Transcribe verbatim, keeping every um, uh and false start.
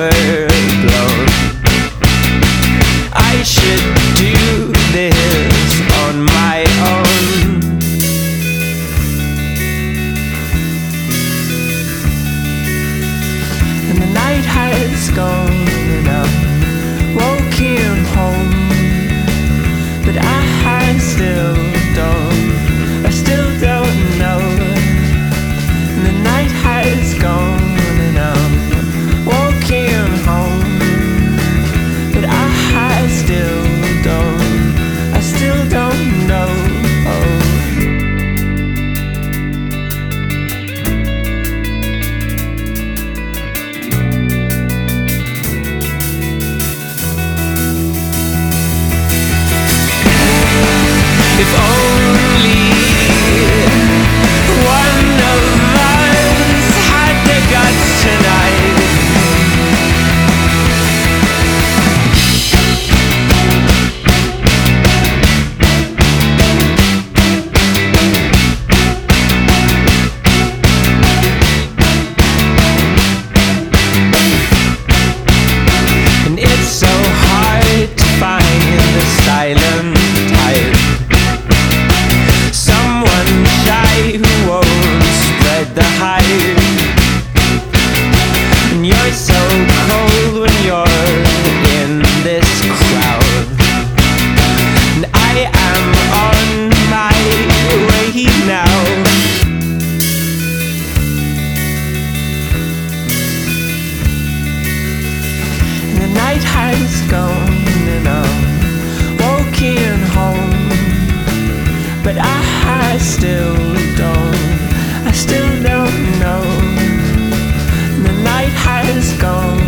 overblown. I should do this on my own. And the night has gone and I'm walking home, but I still don't, I still don't know. And the night has gone and I'm walking home, but I still don't, I still don't know. If only one of us had the guts tonight. And it's so hard to find the silent type, someone shy who won't spread the hype. And you're so cold when you're in this crowd, and I am on my way now. And the night has gone and I'm walking home, but I still don't, I still don't know. The night has gone